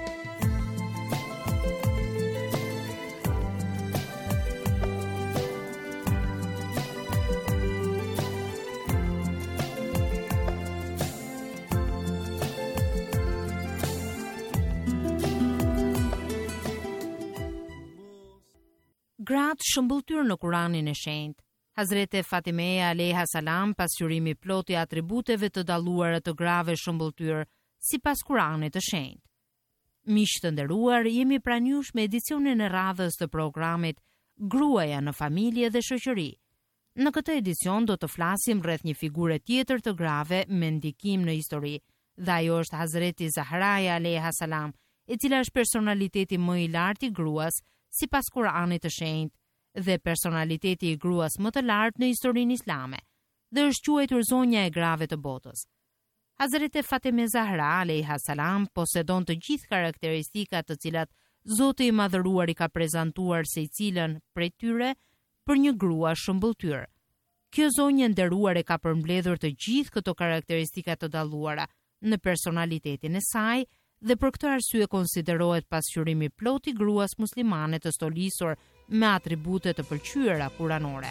Gratë shëmbulltyr në Kuranin e Shenjtë. Hazrete Fatimeja alayha salam pasqyrimi plot i atributeve të dalluara të grave shëmbulltyr sipas Kuranit të Shenjtë. Miq të nderuar, jemi pranë jush me edicionin e radhës të programit Gruaja në familje dhe shoqëri. Në këtë edicion do të flasim rreth një figure tjetër të grave me ndikim në histori, dhe ajo është Hazreti Zahraja alayha salam, e cila është personaliteti më i lartë i gruas sipas Kuranit të Shenjtë dhe personaliteti i gruas më të lartë në historinë islame, dhe është quajtur zonja e grave të botës. Hazreti Fatime Zahra alayha salam posedon të gjithë karakteristikat të cilat Zoti i madhëruar i ka prezantuar secilën prej tyre për një grua shëmbulltyr. Kjo zonjë nderuar e ka përmbledhur të gjithë këto karakteristika të dalluara në personalitetin e saj, dhe për këtë arsye konsiderohet pasqyrimi plot i gruas muslimane të stolisur me atribute të pëlqyera kuranore.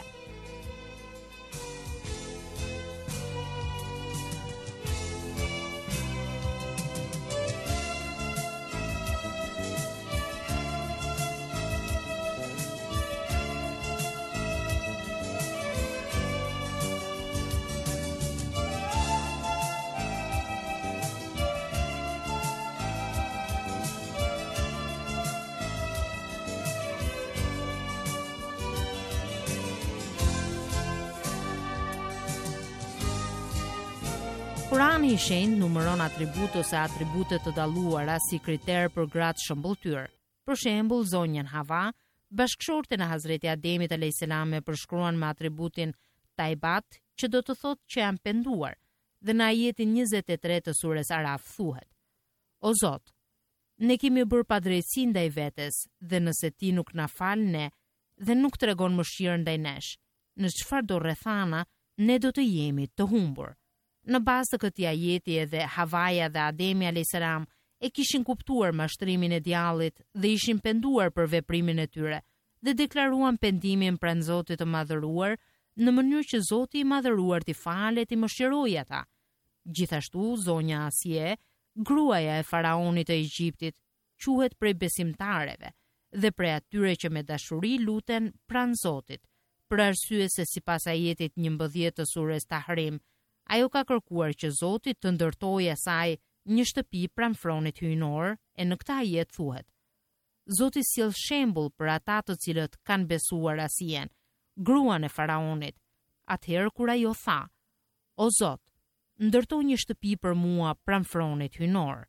Kurani i Shenjtë numëron atribut ose atribute të dalluara si kriter për gratë shëmbulltyr. Për shembull, zonjën Hava, bashkëshorten e Hazreti Ademit alayhis salam e përshkruan me atributin Taibat, që do të thotë që janë penduar, dhe në ajetin 23 të surës Araf thuhet: O Zot, ne kemi bërë padrejtësi ndaj vetes, dhe nëse ti nuk na fal ne dhe nuk tregon mëshirë ndaj nesh, në çfarëdo rrethana ne do të jemi të humbur. Në bazë të këtij ajeti edhe Havaja dhe Ademi a.s. e kishin kuptuar mashtrimin e djallit dhe ishin penduar për veprimin e tyre dhe deklaruan pendimin pranë Zotit të Madhëruar në mënyrë që Zoti i Madhëruar t'i falet i mëshirojë ata. Gjithashtu, zonja Asie, gruaja e faraonit të Egjiptit, quhet prej besimtareve dhe prej atyre që me dashuri luten pranë Zotit, për arsye se sipas ajetit 11 të surës Tahrim, ajo ka kërkuar që Zoti të ndërtojë asaj një shtëpi pranë fronit hyjnor, e në këtë ajet thuhet: Zoti sjell shembull për ata të cilët kanë besuar Asien, gruan e faraonit. Atëherë kur ajo tha: O Zot, ndërto një shtëpi për mua pranë fronit hyjnor.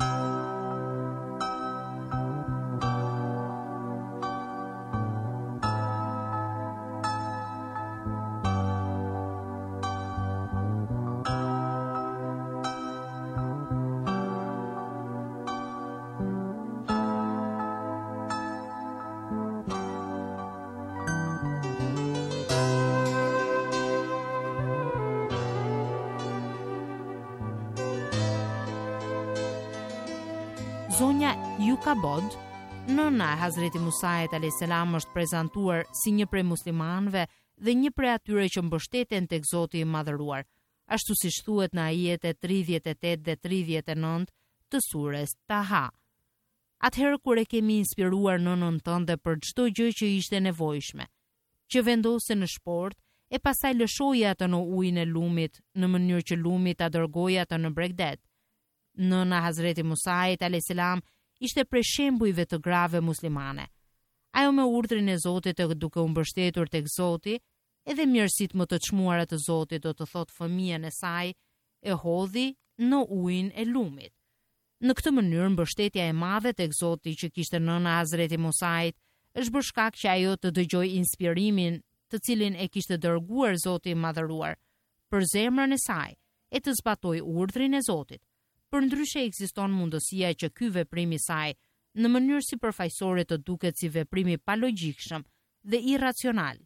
Zonja Yukabod, nëna e Hazreti Musait a.s. është prezantuar si një prej muslimanëve dhe një prej atyre që mbështeten tek Zoti i Madhëruar, ashtu siç thuhet në ajetet 38 dhe 39 të surës Taha. Atëherë kur e kemi inspiruar nënën tënde për çdo gjë që ishte nevojshme, që vendose në shport e pastaj lëshoi atë në ujin e lumit në mënyrë që lumi ta dërgojë atë në Bregdet. Nëna Hazreti Musait a.s. ishte prej shembujve të grave muslimane. Ajo me urdhrin e Zotit e duke u mbështetur tek Zoti, edhe mirësitë më të çmuara të Zotit, do të thotë fëmijën e saj, e hodhi në ujin e lumit. Në këtë mënyrë mbështetja e madhe tek Zoti që kishte nëna Hazreti Musait është bërë shkak që ajo të dëgjojë inspirimin të cilin e kishte dërguar Zoti i Madhëruar për zemrën e saj e të zbatojë urdhrin e Zotit. Përndryshe ekziston mundësia që ky veprim i saj në mënyrë sipërfaqësore të duket si veprim i palogjikshëm dhe irracional.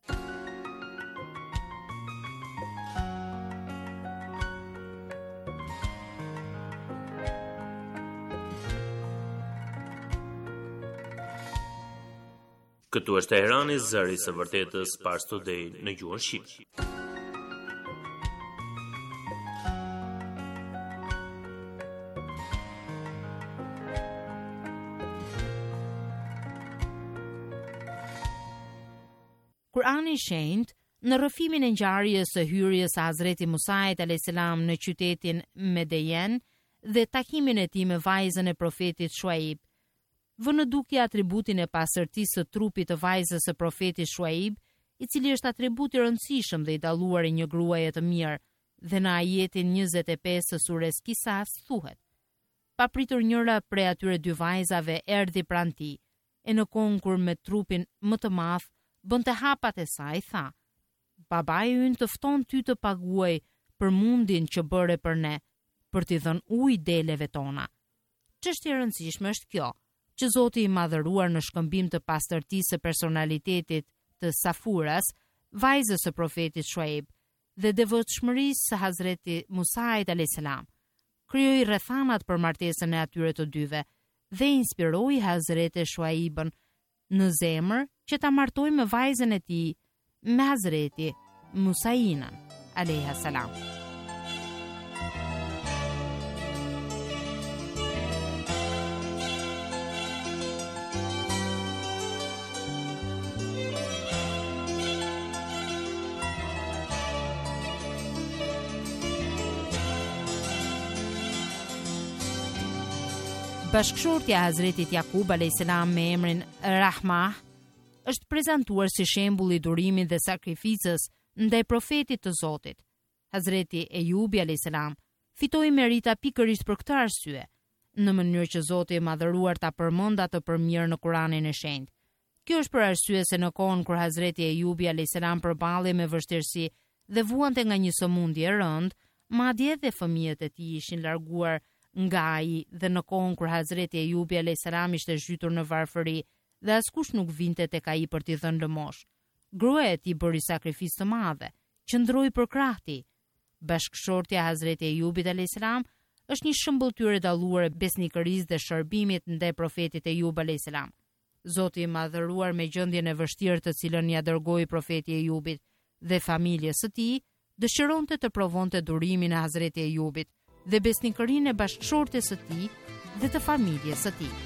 Këtu është Teherani, zëri i vërtetës, Pars Today në gjuhën shqipe. Kurani i Shenjtë në rrëfimin e ngjarjes së hyrjes së Hazreti Musait a.s. në qytetin Medejen dhe takimin e tij me vajzën e profetit Shuaib, vë në dukje atributin e pastërtisë së trupit të vajzës së profetit Shuaib, i cili është atribut i rëndësishëm dhe i dalluar i një gruaje të mirë, dhe në ajetin 25 të surës Kisas thuhet: Papritur njëra prej atyre dy vajzave erdhi pranë tij, e në kohën kur me trupin më të madh bënte hapat e saj, tha: Babai ynë të fton ty të paguaj për mundin që bëre për ne, për t'i dhënë ujë deleve tona. Çështja e rëndësishme është kjo, që Zoti i Madhëruar në shkëmbim të pastërtisë së personalitetit të Safuras, vajzës së profetit Shuaib, dhe devotshmërisë së Hazreti Musait a.s. krijoi rrethanat për martesën e atyre të dyve dhe inspiroi Hazreti Shuaibën në zemër që ta martoj me vajzën e tij, me Hazreti Musainën alayha salam. Bashkëshortja e Hazretit Jakub a.s. me emrin Rahmah është prezantuar si shembull i durimit dhe sakrificës ndaj profetit të Zotit. Hazreti Ejubi a.s. fitoi merita pikërisht për këtë arsye, në mënyrë që Zoti i Madhëruar ta përmend atë për mirë në Kur'anin e Shenjtë. Kjo është për arsye se në kohën kur Hazreti Ejubi a.s. përballej me vështirësi dhe vuante nga një sëmundje e rëndë, madje edhe fëmijët e tij ishin larguar nga ai, dhe në kohën kur Hazreti Ejubi a.s. ishte zhytur në varfëri dhe askush nuk vinte tek ai për t'i dhënë lëmosh. Gruaja e tij bëri sakrifisë të madhe, qëndroi për krah të tij. Bashkëshortja e Hazreti Ejubit alayhis salam është një shëmbulltyrë e dalluar e besnikërisë dhe shërbimit ndaj profetit Ejub alayhis salam. Zoti i madhëruar me gjendjen e vështirë të cilën ja dërgoi profeti Ejubit dhe familjes së tij, dëshironte të provonte durimin e Hazreti Ejubit dhe besnikërinë e bashkëshortes së tij dhe të familjes së tij.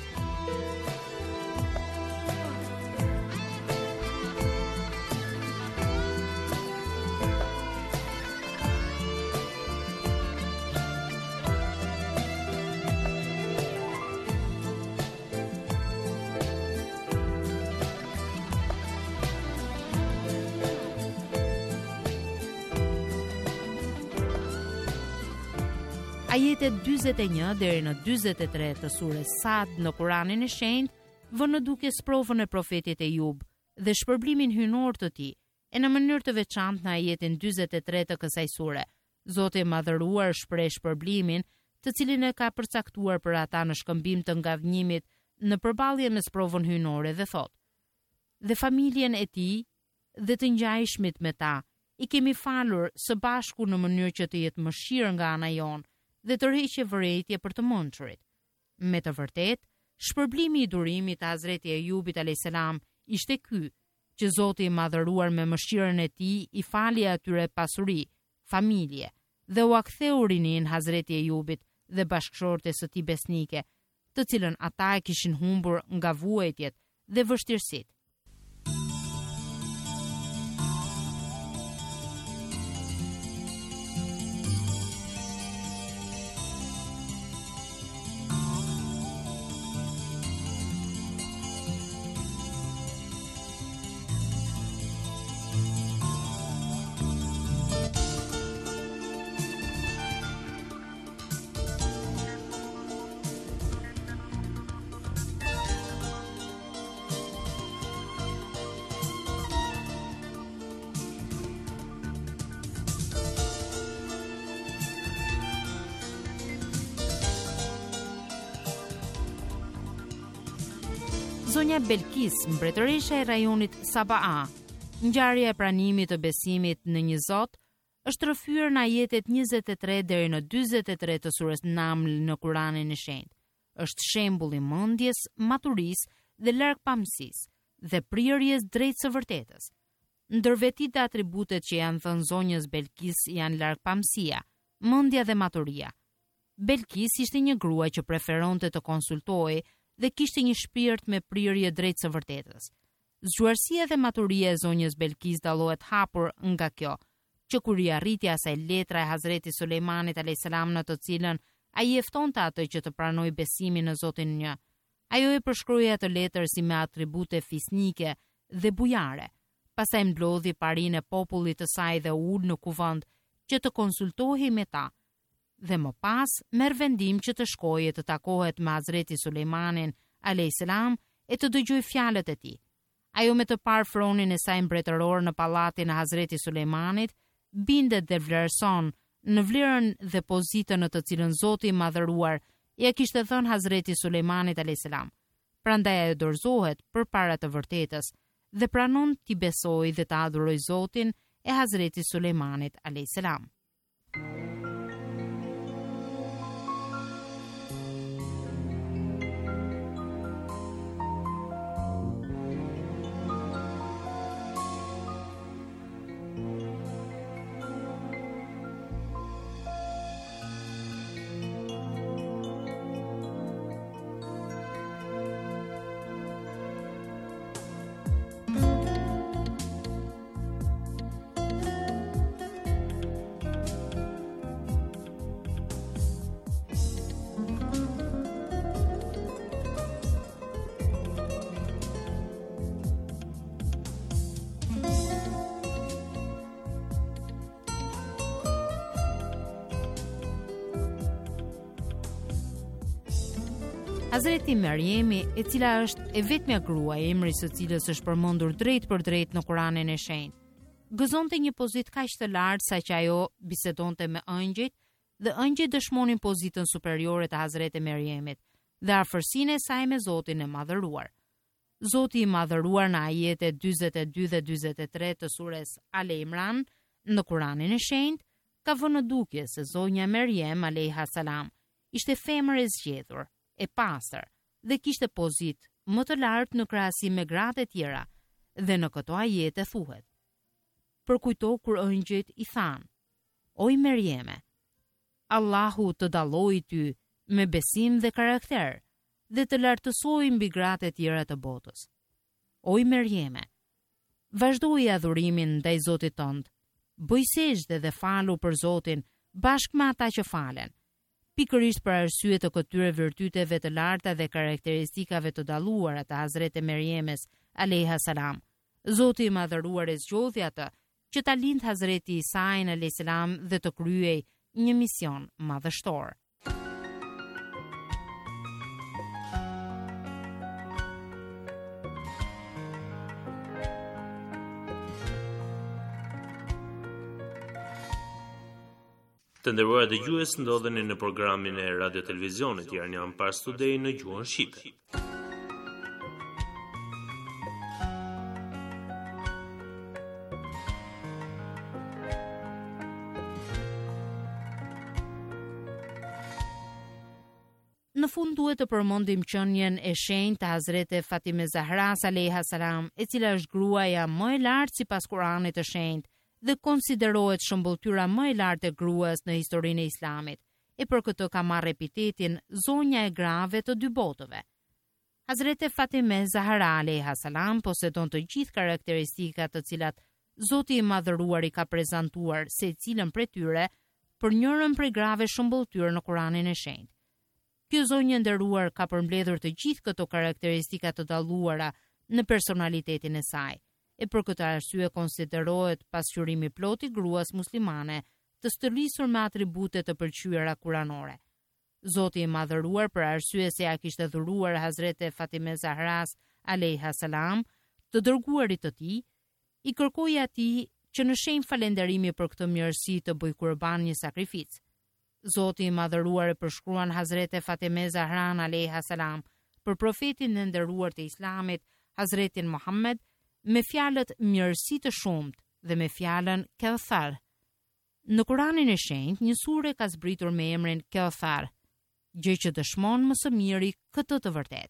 Ajetet 41 deri në 43 të surës Sad në Kuranin e Shenjtë vënë në dukje provën e profetit Ejub dhe shpërblimin hynor të tij, e në mënyrë të veçantë në ajetin 43 të kësaj sure. Zoti i madhëruar shpreh shpërblimin, të cilin e ka përcaktuar për ata në shkëmbim të ngavnjimit në përballje me provën hynore dhe thot: Dhe familjen e tij dhe të ngjajshmit me ta i kemi falur së bashku në mënyrë që të jetë mëshirë nga ana jonë dhe të rriqe vërejtje për të mençurit. Me të vërtet, shpërblimi i durimit të Hazreti Ejubit alayhis salam ishte ky, që Zoti i madhëruar me mëshirën e tij i fali atyre pasuri, familje, dhe u aktheu rinin Hazreti Ejubit dhe bashkëshortes së tij besnike, të cilën ata e kishin humbur nga vuajtjet dhe vështirësitë. Zonja Belkis, mbretëresha e rajonit Sabaa, ngjarja e pranimit të besimit në një Zot, është rrëfyer në ajetet 23 deri në 43 të surës Naml në Kuranin e Shenjtë. Është shembull i mendjes, maturisë dhe largpamësisë dhe prirjes drejt së vërtetës. Ndër vetit dhe atributet që janë thënë zonjës Belkis janë largpamësia, mendja dhe maturia. Belkis ishte një grua që preferonte të konsultojë dhe kishte një shpirt me prirje drejt së vërtetës. Zgjuarësia dhe maturia e zonjës Belkis dallohet hapur nga kjo, që kur i arriti asaj letra e Hazreti Sulejmanit alayhis salam në të cilën ai e ftonte atë që të pranojë besimin në Zotin një, ajo e përshkroi atë letër si me atribute fisnike dhe bujare. Pastaj mblodhi parinë e popullit të saj dhe ul në kuvend që të konsultohej me ta. Dhe më pas merr vendim që të shkojë të takohet me Hazreti Sulejmanin alayhis salam e të dëgjojë fjalët e tij. Ajo me të parë fronin e saj mbretëror në pallatin e Hazreti Sulejmanit, bindet dhe vlerëson në vlerën dhe pozitën në të cilën Zoti i madhëruar ja kishte thënë Hazreti Sulejmanit alayhis salam. Prandaj ajo dorëzohet përpara të vërtetës dhe pranon t'i besojë dhe të adhurojë Zotin e Hazreti Sulejmanit alayhis salam. Hazreti Mariemi, e cila është e vetmja grua emri së cilës është përmendur drejt për drejt në Kuranin e Shenjtë, gëzonte një pozitë kaq të lartë saqë ajo bisedonte me ëngjëjt dhe ëngjëjt dëshmonin pozitën superiore të Hazreti Mariemit dhe afërsinë e saj me Zotin e madhëruar. Zoti i madhëruar në ajetet 42 dhe 43 të sures Al Imran në Kuranin e Shenjtë ka vënë në dukje se zonja Meryem alayha salam ishte femër e zgjedhur, e pastër dhe kishte pozitë më të lartë në krahasim me gratë e tjera, dhe në këto ajete thuhet: Përkujto kur ëngjëjt i thanë: O Meryeme, Allahu të dalloi ty me besim dhe karakter dhe të lartësoi mbi gratë e tjera të botës. O Meryeme, vazhdoi adhurimin ndaj Zotit tënd, bëj sejdë dhe falu për Zotin bashkë me ata që falen. Pikërisht për arsye të këtyre virtyteve të larta dhe karakteristikave të dalluara të Hazreti Meryemes alayha salam, Zoti i madhëruar e zgjodhi atë që ta lind Hazreti Isain alayhis salam dhe të kryej një mision madhështor. Të nderuar dëgjues, ndodheni në programin e Radio Televizionit Iranian Pars Today në gjuhën shqipe. Në fund duhet të përmendim qenien e shenjtë të Hazreti Fatime Zahras alayha salam, e cila është gruaja më e lartë sipas Kuranit të Shenjtë dhe konsiderohet shëmbulltyra më e lartë e gruas në historinë e Islamit, e për këtë ka marrë epitetin zonja e grave të dy botëve. Hazreti Fatime Zahra alayha salam posedon të gjithë karakteristikat të cilat Zoti i madhëruar i ka prezantuar secilën prej tyre për njërën prej grave shëmbulltyr në Kuranin e Shenjtë. Kjo zonjë nderuar ka përmbledhur të gjithë këto karakteristika të dalluara në personalitetin e saj, e për këtë arsye konsiderohet pasqyrimi plot i gruas muslimane të stërlisur me atribute të pëlqyera kuranore. Zoti i madhëruar, për arsye se ja kishte dhuruar Hazreti Fatime Zahras alayha salam të dërguarit të tij, i kërkoi atij që në shenjë falënderimi për këtë mirësi të bëj kurban një sakrificë. Zoti i madhëruar e përshkruan Hazreti Fatime Zahran alayha salam për profetin e nderuar të Islamit, Hazretin Muhammed, me fjalët mirësi të shumtë dhe me fjalën Kauthar. Në Kuranin e Shenjtë, një sure ka zbritur me emrin Kauthar, gjë që dëshmon më së miri këtë të vërtetë.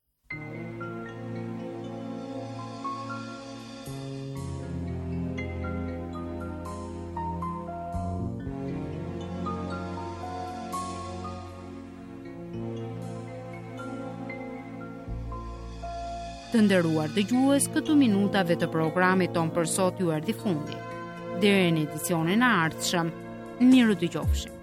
Të nderuar dëgjues, këtu minutave të programit ton për sot ju erdhi fundi. Deri në edicionin e ardhshëm, miru dëgjofshim.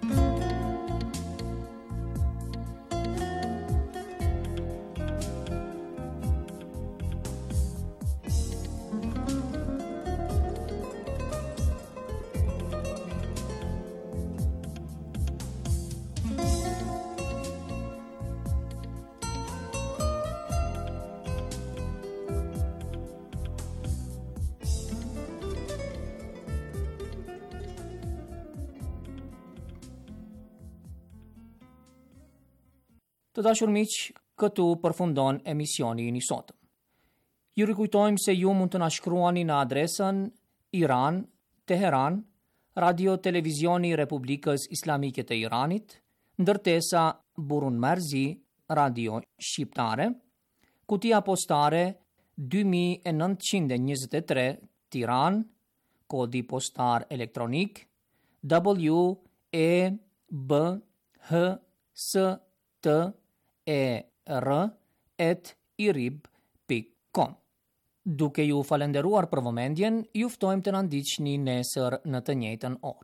Të dashur miq, këtu përfundon emisioni i sotëm. Ju rikujtojmë se ju mund të na shkruani në adresën Iran, Teheran, Radio Televizioni Republikës Islamike të Iranit, ndërtesa Burun Merzi, Radio Shqiptare, kutia postare 2923 Tiran, kodi postar elektronik WEBHSTER@irib.com. Duke ju falenderuar për vëmendjen, ju ftojmë të na ndiqni nesër në të njëjtën orë.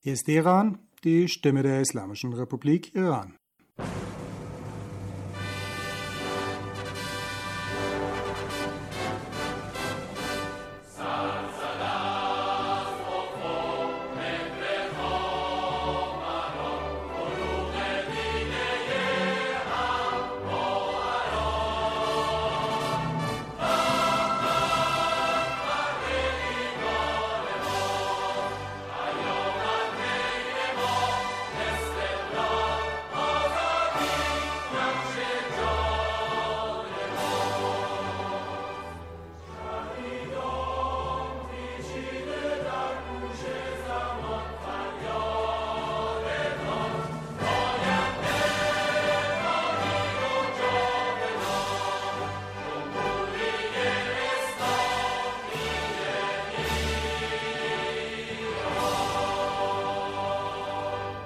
Hier ist Teheran, die Stimme der Islamischen Republik Iran.